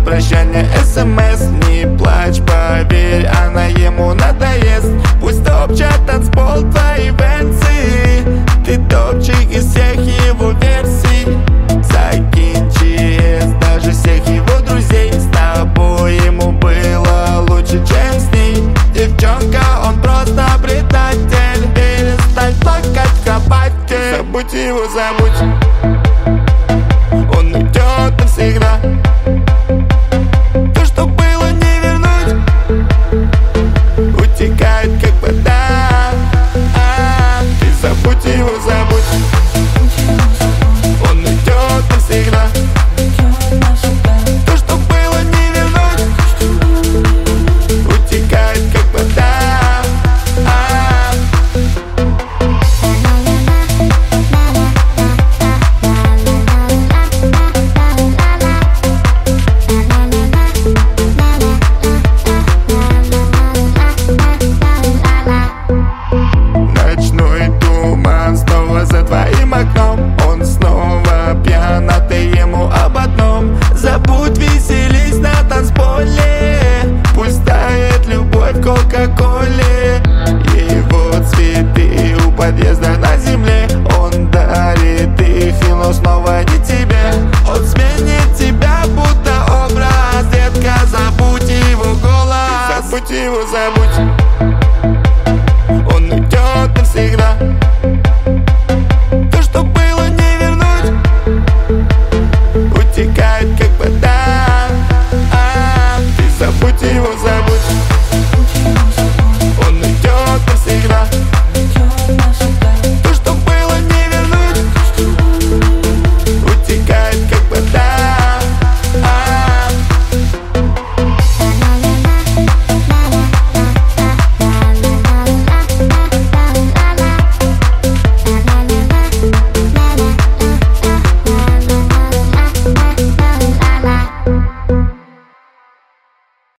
прощания СМС. Не плачь, поверь, она ему надоест. Пусть топчат танцпол твои венцы, ты топчик из всех его версий. Закинь ЧС даже всех его друзей. С тобой ему было лучше, чем с ней. Девчонка, он просто предатель. Перестань плакать в кровати. Забудь его, забудь.